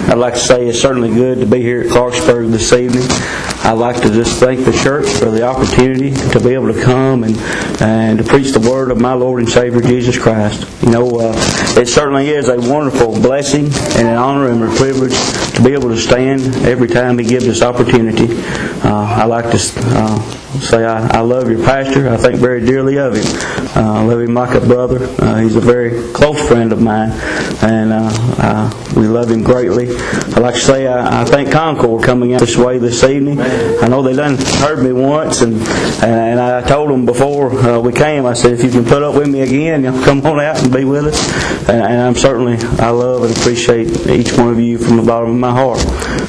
I'd like to say it's certainly good to be here at Clarksburg this evening. I'd like to just thank the church for the opportunity to be able to come and to preach the word of my Lord and Savior Jesus Christ. It certainly is a wonderful blessing and an honor and a privilege to be able to stand every time He gives us opportunity. I like to say I love your pastor. I think very dearly of him. I love him like a brother. He's a very close friend of mine, and we love him greatly. I'd like to say I thank Concord coming out this way this evening. I know they done heard me once, and I told them before we came, I said, if you can put up with me again, you'll come on out and be with us. And I love and appreciate each one of you from the bottom of my heart.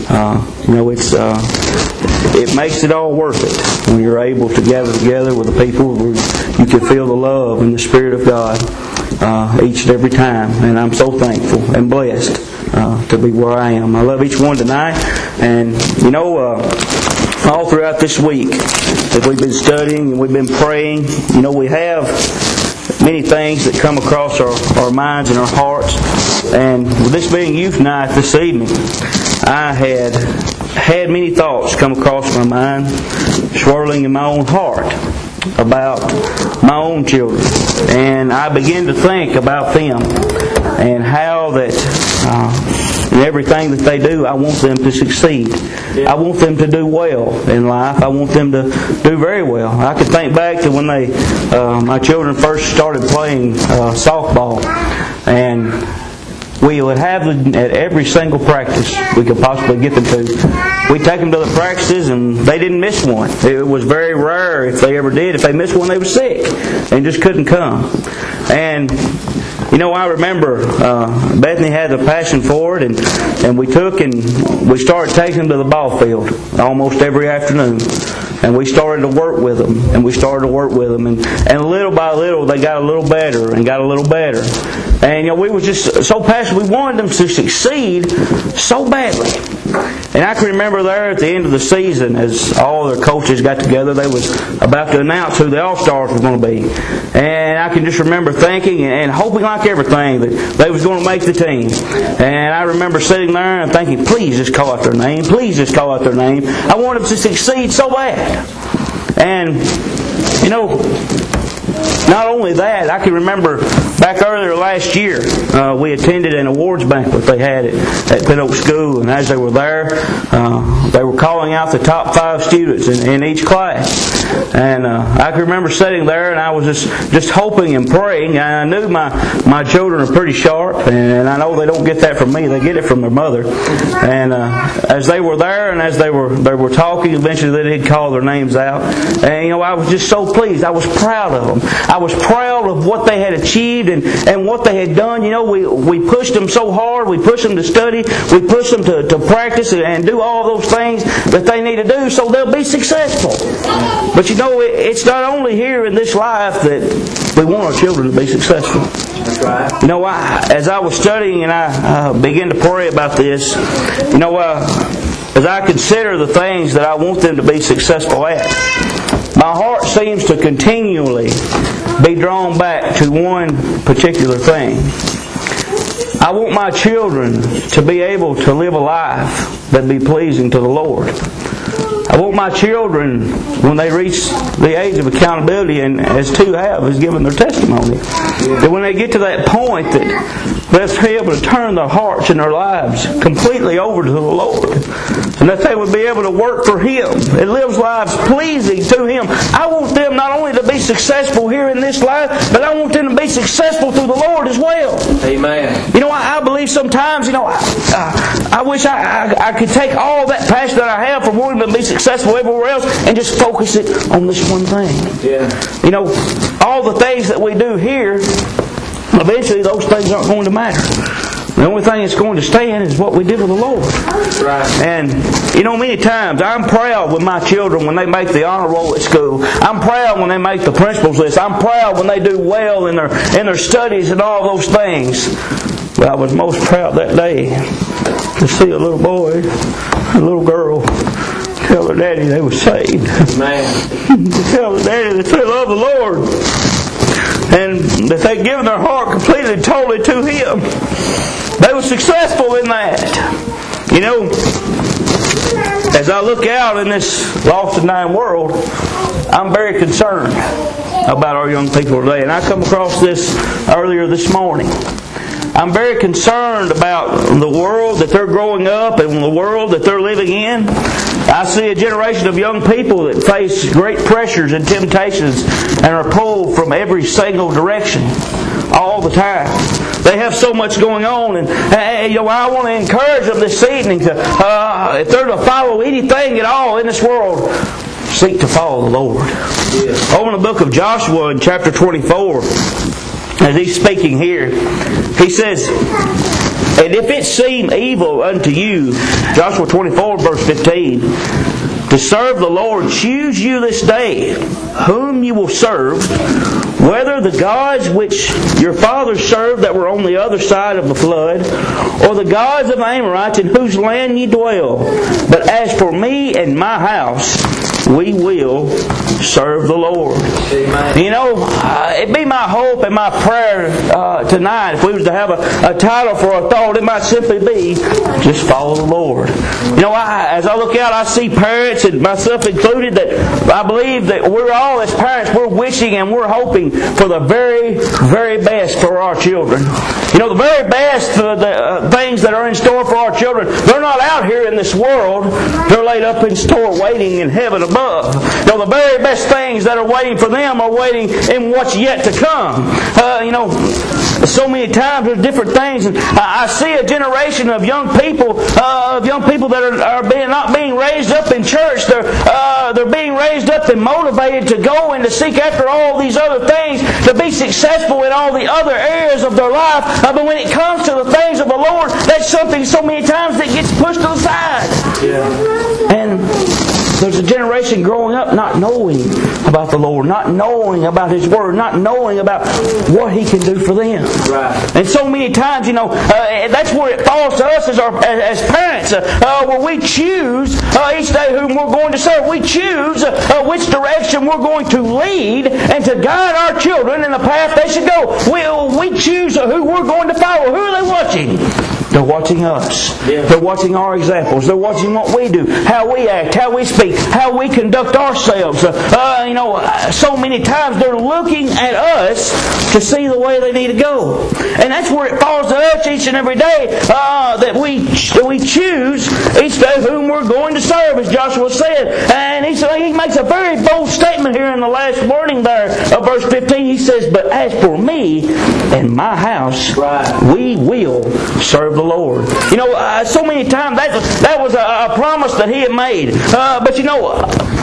It makes it all worth it when you're able to gather together with the people where you can feel the love and the Spirit of God each and every time. And I'm so thankful and blessed to be where I am. I love each one tonight. And all throughout this week that we've been studying and we've been praying, we have many things that come across our minds and our hearts. And with this being youth night this evening, I had many thoughts come across my mind, swirling in my own heart about my own children. And I began to think about them and how that in everything that they do, I want them to succeed. I want them to do well in life. I want them to do very well. I can think back to when my children first started playing softball, and we would have them at every single practice we could possibly get them to. We'd take them to the practices and they didn't miss one. It was very rare if they ever did. If they missed one, they were sick and just couldn't come. And I remember Bethany had a passion for it, and we started taking them to the ball field almost every afternoon. And we started to work with them, and and little by little they got a little better and got a little better. And we were just so passionate. We wanted them to succeed so badly. And I can remember there at the end of the season, as all their coaches got together, they was about to announce who the All-Stars were going to be. And I can just remember thinking and hoping like everything that they was going to make the team. And I remember sitting there and thinking, please just call out their name. Please just call out their name. I want them to succeed so bad. And, not only that, I can remember back earlier last year, we attended an awards banquet they had at Pitt Oak School, and as they were there, they were calling out the top 5 students in each class. And I can remember sitting there, and I was just hoping and praying. And I knew my children are pretty sharp, and I know they don't get that from me; they get it from their mother. And as they were there, and as they were talking, eventually they did call their names out. And I was just so pleased. I was proud of them. I was proud of what they had achieved and what they had done. We pushed them so hard. We pushed them to study. We pushed them to practice and do all those things that they need to do so they'll be successful. But it's not only here in this life that we want our children to be successful. That's right. As I was studying and I began to pray about this, as I consider the things that I want them to be successful at, my heart seems to continually be drawn back to one particular thing. I want my children to be able to live a life that be pleasing to the Lord. I want my children, when they reach the age of accountability, and as 2 has given their testimony, that when they get to that point that let's be able to turn their hearts and their lives completely over to the Lord, and that they would be able to work for Him and live lives pleasing to Him. I want them not only to be successful here in this life, but I want them to be successful through the Lord as well. Amen. I believe sometimes, I wish I could take all that passion that I have for wanting to be successful everywhere else and just focus it on this one thing. Yeah. All the things that we do here, eventually those things aren't going to matter. The only thing that's going to stand is what we did with the Lord. Right. And, many times I'm proud with my children when they make the honor roll at school. I'm proud when they make the principal's list. I'm proud when they do well in their studies and all those things. But I was most proud that day to see a little boy, a little girl, tell their daddy they were saved. Amen. To tell their daddy that they love the Lord. And that they'd given their heart completely and totally to Him. They were successful in that. You know, as I look out in this lost and dying world, I'm very concerned about our young people today. And I come across this earlier this morning. I'm very concerned about the world that they're growing up and the world that they're living in. I see a generation of young people that face great pressures and temptations and are pulled from every single direction all the time. They have so much going on, and I want to encourage them this evening to, if they're to follow anything at all in this world, seek to follow the Lord. Yeah. Over in the book of Joshua in chapter 24, as he's speaking here, he says, "And if it seem evil unto you," Joshua 24 verse 15, "to serve the Lord, choose you this day whom you will serve, whether the gods which your fathers served that were on the other side of the flood, or the gods of the Amorites in whose land ye dwell. But as for me and my house, we will serve the Lord." Amen. You know, it'd be my hope and my prayer tonight, if we was to have a title for a thought, it might simply be, just follow the Lord. You know, as I look out, I see parents, and myself included, that I believe that we're all, as parents, we're wishing and we're hoping for the very, very best for our children. You know, the very best for the things that are in store for our children. They're not out here in this world. They're laid up in store waiting in heaven above. You know, the very best things that are waiting for them are waiting in what's yet to come. You know, so many times there's different things, and I see a generation of young people that are not being raised up in church. They're being raised up and motivated to go and to seek after all these other things, to be successful in all the other areas of their life. But when it comes to the things of the Lord, that's something so many times that gets pushed to the side. Yeah. And there's a generation growing up not knowing about the Lord, not knowing about His Word, not knowing about what He can do for them. Right. And so many times, you know, that's where it falls to us as parents, where we choose each day whom we're going to serve. We choose which direction we're going to lead and to guide our children in the path they should go. We choose who we're going to follow. Who are they watching? They're watching us. Yeah. They're watching our examples. They're watching what we do, how we act, how we speak, how we conduct ourselves. You know, so many times they're looking at us to see the way they need to go. And that's where it falls to us each and every day, that we choose each day whom we're going to serve, as Joshua said. And he makes a very bold statement here in the last wording there of verse 15. He says, "But as for me and my house, we will serve the Lord." You know, so many times that was a promise that He had made. But you know,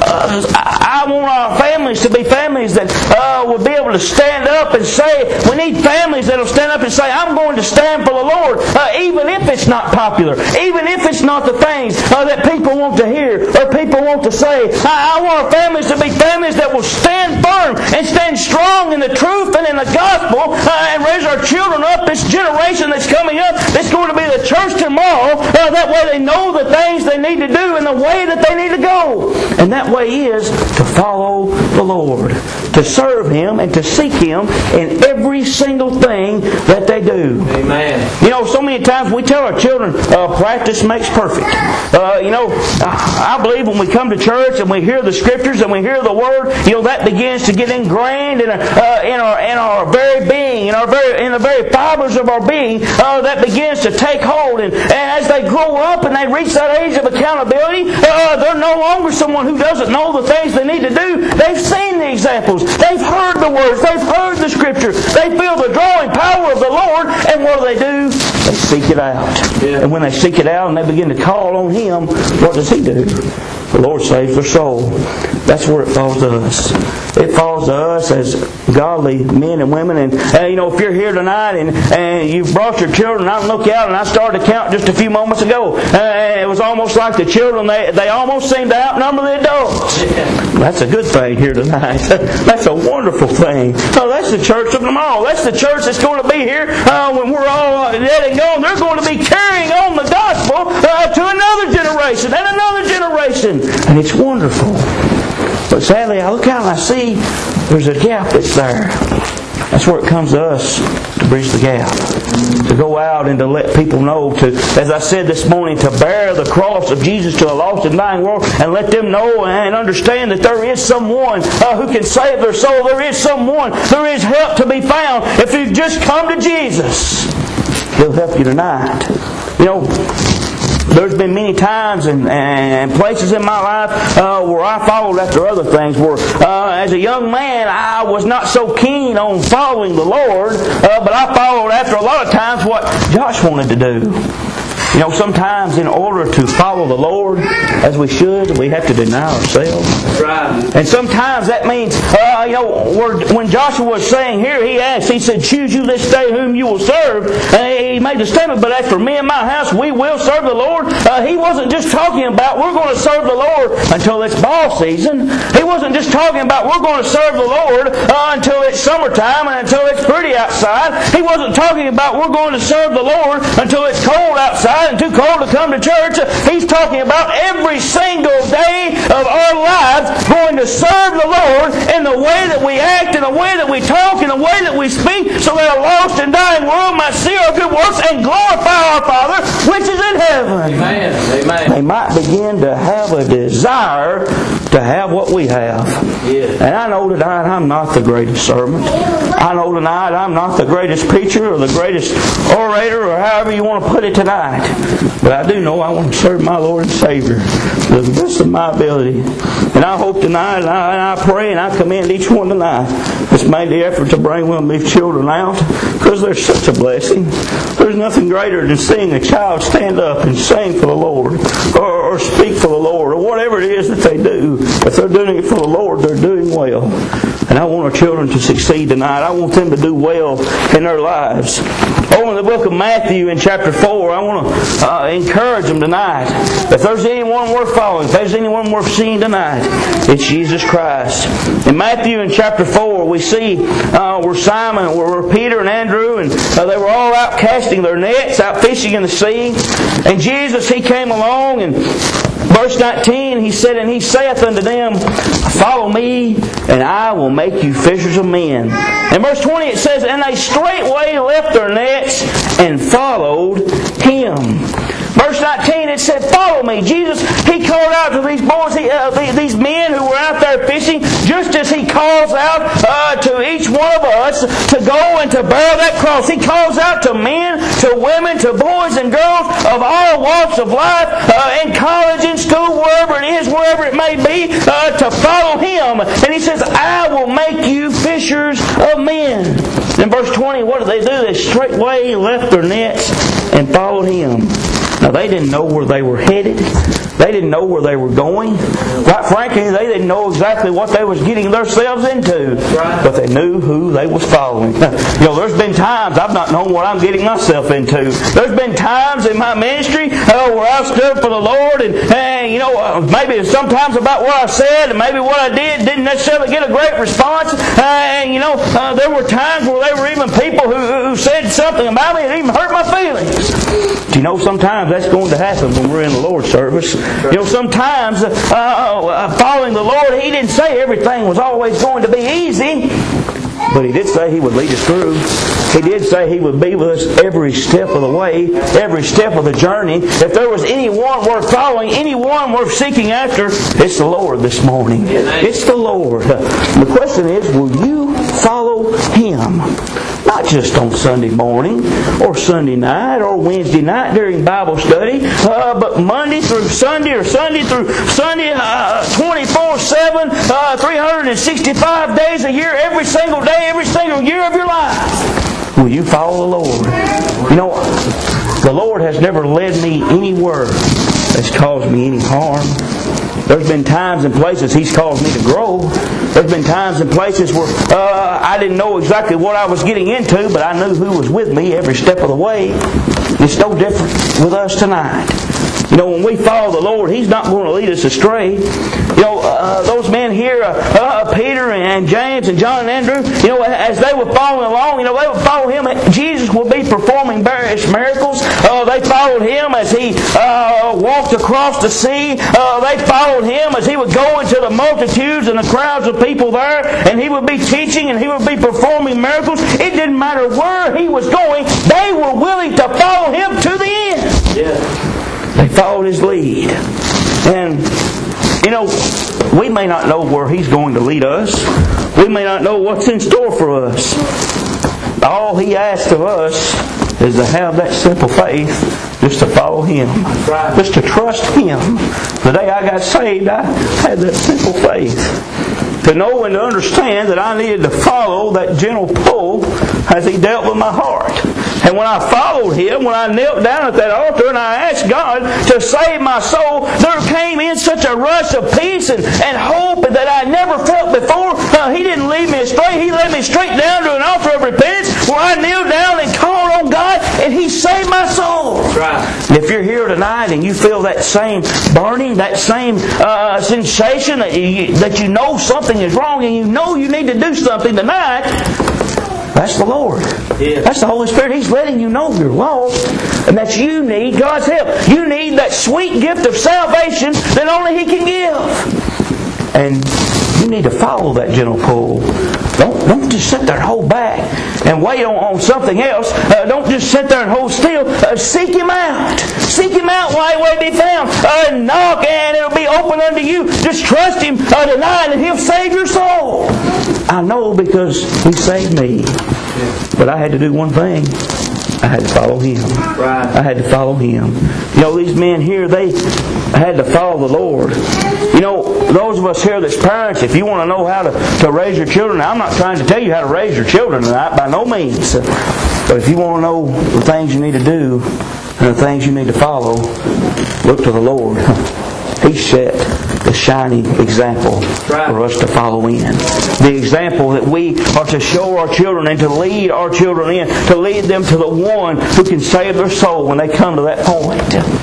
I want our families to be families that will be able to stand up and say, we need families that will stand up and say, "I'm going to stand for the Lord," even if it's not popular, even if it's not the things that people want to hear or people want to say. I want our families to be families that will stand firm and stand strong in the truth and in the gospel, and raise our children up, this generation that's coming up, that's going to be the church tomorrow. That way they know the things they need to do and the way that they need to go. And that way is to follow the Lord, to serve Him and to seek Him in every single thing that they do. Amen. You know, so many times we tell our children, practice makes perfect. You know, I believe when we come to church and we hear the Scriptures and we hear the Word, you know, that begins to get ingrained in our very being, in the very fibers of our being. That begins to take hold, and as they grow up and they reach that age of accountability, they're no longer someone who doesn't know the things they need to do. They've seen the examples, they've heard the words, they've heard the Scripture, they feel the drawing power of the Lord, and what do? They seek it out. Yeah. And when they seek it out and they begin to call on Him, what does He do? The Lord saves their soul. That's where it falls to us. It falls to us as godly men and women. And you know, if you're here tonight and you've brought your children, I look out and I started to count just a few moments ago. It was almost like the children, they almost seemed to outnumber the adults. That's a good thing here tonight. That's a wonderful thing. Oh, that's the church of tomorrow. That's the church that's going to be here when we're all dead and gone. They're going to be carrying on the gospel to another generation and another generation. And it's wonderful. But sadly, I look out and I see there's a gap that's there. That's where it comes to us to bridge the gap. To go out and to let people know, to, as I said this morning, to bear the cross of Jesus to a lost and dying world and let them know and understand that there is someone who can save their soul. There is someone, there is help to be found. If you just come to Jesus, He'll help you tonight. You know, there's been many times and places in my life where I followed after other things. Where as a young man, I was not so keen on following the Lord, but I followed after a lot of times what Josh wanted to do. You know, sometimes in order to follow the Lord as we should, we have to deny ourselves. Right. And sometimes that means, you know, when Joshua was saying here, he said, choose you this day whom you will serve. He made the statement, but as for me and my house, we will serve the Lord. He wasn't just talking about we're going to serve the Lord until it's ball season. He wasn't just talking about we're going to serve the Lord until it's summertime and until it's pretty outside. He wasn't talking about we're going to serve the Lord until it's cold outside and too cold to come to church. He's talking about every single day of our lives going to serve the Lord in the way that we act, in the way that we talk, in the way that we speak, so that a lost and dying world might see our good works and glorify our Father which is in heaven. Amen. Amen. They might begin to have a desire to have what we have. Yeah. And I know tonight I'm not the greatest servant. I know tonight I'm not the greatest preacher or the greatest orator or however you want to put it tonight. But I do know I want to serve my Lord and Savior to the best of my ability. And I hope tonight, and I pray and I commend each one tonight that's made the effort to bring one of these children out, because they're such a blessing. There's nothing greater than seeing a child stand up and sing for the Lord or speak for the Lord or whatever it is that they do. If they're doing it for the Lord, they're doing well. And I want our children to succeed tonight. I want them to do well in their lives. Over in the book of Matthew in chapter 4, I want to encourage them tonight. If there's anyone worth following, if there's anyone worth seeing tonight, it's Jesus Christ. In Matthew in chapter 4, we see where Simon, where Peter and Andrew, and they were all out casting their nets, out fishing in the sea. And Jesus, He came along, and verse 19, He said, and He saith unto them, follow me, and I will make you fishers of men. In verse 20 it says, and they straightway left their nets and followed Him. Verse 19 it said, follow me. Jesus, He called out to these boys, these men who were out there fishing, just as He calls out to each one of us to go and to bear that cross. He calls out to men, to women, to boys and girls of all walks of life, in college, in school, wherever it is, wherever it may be, to follow Him. And He says, I will make you fishers of men. In verse 20, what did they do? They straightway left their nets and followed Him. Now, they didn't know where they were headed. They didn't know where they were going. Quite frankly, they didn't know exactly what they was getting themselves into. But they knew who they was following. You know, there's been times I've not known what I'm getting myself into. There's been times in my ministry where I've stood for the Lord and you know, maybe sometimes about what I said and maybe what I did didn't necessarily get a great response. And you know, there were times where there were even people who said something about me that even hurt my feelings. Do you know sometimes that's going to happen when we're in the Lord's service? You know, sometimes following the Lord, He didn't say everything was always going to be easy, but He did say He would lead us through. He did say He would be with us every step of the way, every step of the journey. If there was anyone worth following, anyone worth seeking after, it's the Lord this morning. It's the Lord. The question is, will you follow Him? Not just on Sunday morning or Sunday night or Wednesday night during Bible study, but Monday through Sunday or Sunday through Sunday, 24/7, 365 days a year, every single day, every single year of your life. Will you follow the Lord? You know, the Lord has never led me anywhere that's caused me any harm. There's been times and places He's caused me to grow. There's been times and places where I didn't know exactly what I was getting into, but I knew who was with me every step of the way. It's no different with us tonight. You know, when we follow the Lord, He's not going to lead us astray. You know, those men here, Peter and James and John and Andrew, you know, as they were following along, you know, they would follow Him. Jesus would be performing various miracles. They followed Him as He walked across the sea. They followed Him as He would go into the multitudes and the crowds of people there, and He would be teaching and He would be performing miracles. It didn't matter where He was going. They were willing to follow Him to the end. Yeah. They followed His lead. And, you know, we may not know where He's going to lead us. We may not know what's in store for us. All He asks of us is to have that simple faith, just to follow Him. Right. Just to trust Him. The day I got saved, I had that simple faith. To know and to understand that I needed to follow that gentle pull as He dealt with my heart. And when I followed Him, when I knelt down at that altar and I asked God to save my soul, there came in such a rush of peace and hope that I never felt before. He didn't lead me astray. He led me straight down to an altar of repentance where I kneeled down and called on God, and He saved my soul. That's right. If you're here tonight and you feel that same burning, that same sensation that you know something is wrong and you know you need to do something tonight, that's the Lord. Yeah. That's the Holy Spirit. He's letting you know you're lost and that you need God's help. You need that sweet gift of salvation that only He can give. And you need to follow that gentle pull. Don't just sit there and hold back and wait on something else. Don't just sit there and hold still. Seek Him out. Seek Him out while He may be found. Knock and it'll be open unto you. Just trust Him tonight and He'll save your soul. I know because He saved me. But I had to do one thing. I had to follow Him. Right. I had to follow Him. You know, these men here, they had to follow the Lord. You know, those of us here that's parents, if you want to know how to raise your children, now, I'm not trying to tell you how to raise your children tonight, by no means. But if you want to know the things you need to do and the things you need to follow, look to the Lord. He set the shining example for us to follow in. The example that we are to show our children and to lead our children in, to lead them to the one who can save their soul when they come to that point.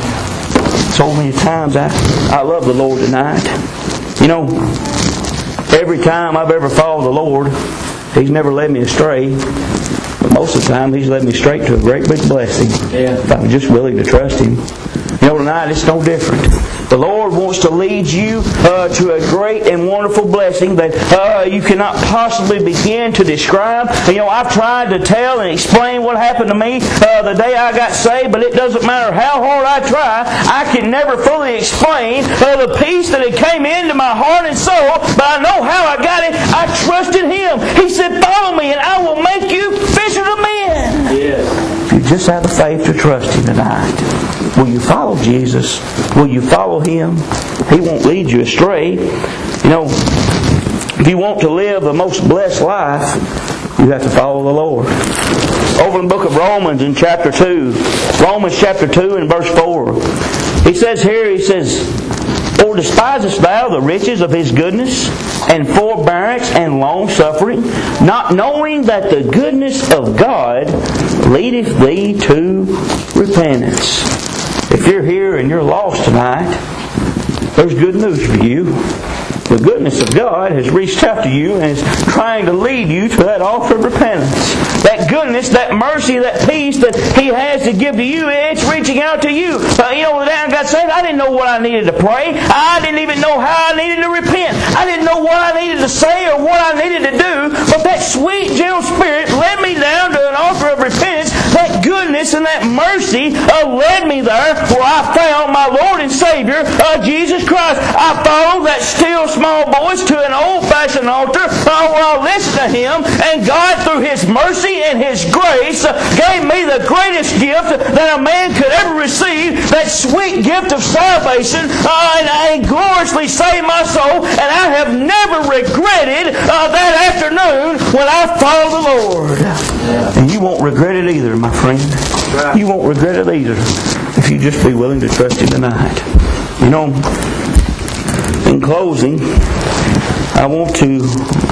So many times I love the Lord tonight. You know, every time I've ever followed the Lord, He's never led me astray. But most of the time He's led me straight to a great big blessing. Yeah. If I'm just willing to trust Him. You know, tonight it's no different. The Lord wants to lead you to a great and wonderful blessing that you cannot possibly begin to describe. You know, I've tried to tell and explain what happened to me the day I got saved, but it doesn't matter how hard I try, I can never fully explain the peace that had came into my heart and soul, but I know how I got it. I trusted Him. He said, follow me and I will make you fishers of men. Yes. If you just have the faith to trust Him tonight, will you follow Jesus? Will you follow Him? He won't lead you astray. You know, if you want to live the most blessed life, you have to follow the Lord. Over in the book of Romans in chapter 2, Romans chapter 2 and verse 4, he says, or despisest thou the riches of His goodness and forbearance and long-suffering, not knowing that the goodness of God leadeth thee to repentance. If you're here and you're lost tonight, there's good news for you. The goodness of God has reached out to you and is trying to lead you to that altar of repentance. That goodness, that mercy, that peace that He has to give to you, it's reaching out to you. You know, the day I got saved, I didn't know what I needed to pray. I didn't even know how I needed to repent. I didn't know what I needed to say or what I needed to do. But that sweet, gentle Spirit led me down to an altar of repentance. That goodness and that mercy led me there where I found my Lord and Savior, Jesus Christ. I followed that still small voice to an old-fashioned altar where I listened to Him, and God, through His mercy and His grace, gave me the greatest gift that a man could ever receive, that sweet gift of salvation, and gloriously saved my soul, and I have never regretted that afternoon when I followed the Lord. And you won't regret it either, my friend. You won't regret it either if you just be willing to trust Him tonight. You know, in closing, I want to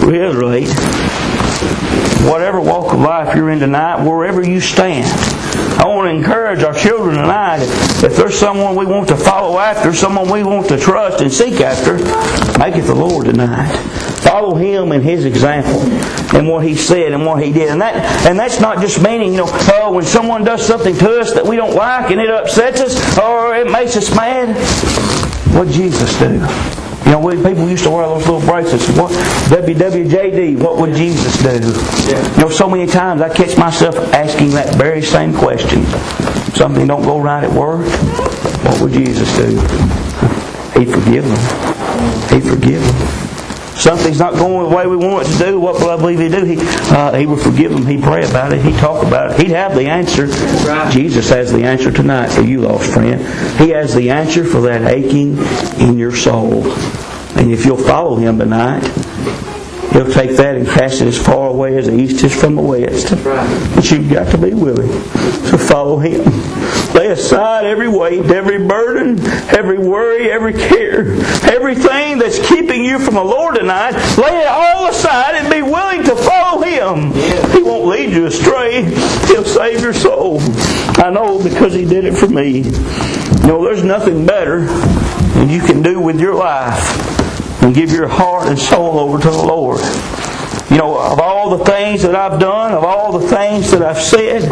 reiterate, whatever walk of life you're in tonight, wherever you stand, I want to encourage our children tonight. If there's someone we want to follow after, someone we want to trust and seek after, make it the Lord tonight. Follow Him in His example and what He said and what He did. And that's not just meaning, when someone does something to us that we don't like and it upsets us or it makes us mad. What did Jesus do? People used to wear those little bracelets. What WWJD? What would Jesus do? Yeah. So many times I catch myself asking that very same question. Something don't go right at work. What would Jesus do? He'd forgive them. He'd forgive them. Something's not going the way we want it to do. What will I believe He'd do? He would forgive them. He'd pray about it. He'd talk about it. He'd have the answer. Right. Jesus has the answer tonight for you, lost friend. He has the answer for that aching in your soul. And if you'll follow Him tonight, He'll take that and cast it as far away as the east is from the west. Right. But you've got to be willing to follow Him. Lay aside every weight, every burden, every worry, every care, everything that's keeping you from the Lord tonight. Lay it all aside and be willing to follow Him. He won't lead you astray. He'll save your soul. I know because He did it for me. There's nothing better than you can do with your life and give your heart and soul over to the Lord. Of all the things that I've done, of all the things that I've said,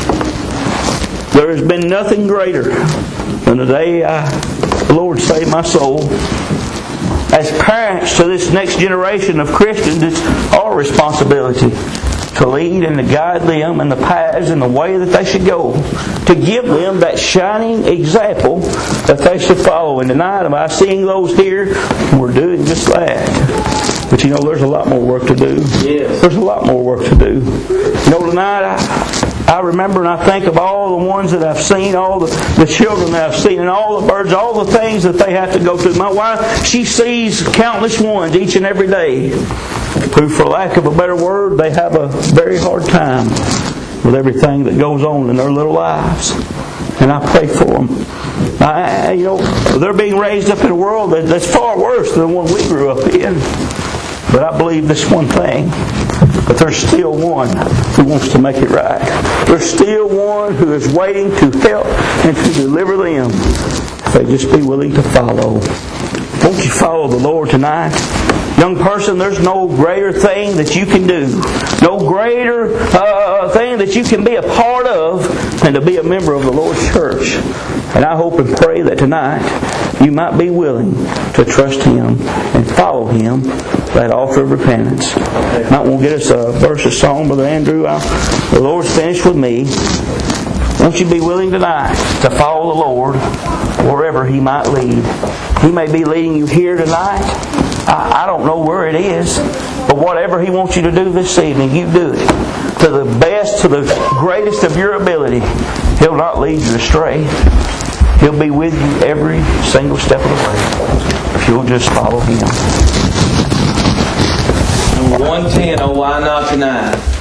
there has been nothing greater than the day the Lord saved my soul. As parents to this next generation of Christians, it's our responsibility to lead and to guide them in the paths and the way that they should go. To give them that shining example that they should follow. And tonight, by seeing those here, we're doing just that. But there's a lot more work to do. Yes. There's a lot more work to do. Tonight I remember and I think of all the ones that I've seen, all the children that I've seen, and all the birds, all the things that they have to go through. My wife, she sees countless ones each and every day who, for lack of a better word, they have a very hard time with everything that goes on in their little lives. And I pray for them. They're being raised up in a world that's far worse than the one we grew up in. But I believe this one thing, that there's still one who wants to make it right. There's still one who is waiting to help and to deliver them if they just be willing to follow. Won't you follow the Lord tonight? Young person, there's no greater thing that you can do, no greater thing that you can be a part of than to be a member of the Lord's church. And I hope and pray that tonight you might be willing to trust Him and follow Him, that altar of repentance. Might want to get us a verse of song, Brother Andrew. The Lord's finished with me. Won't you be willing tonight to follow the Lord wherever He might lead? He may be leading you here tonight. I don't know where it is, but whatever He wants you to do this evening, you do it to the best, to the greatest of your ability. He'll not lead you astray. He'll be with you every single step of the way if you'll just follow Him. 110, oh why not tonight?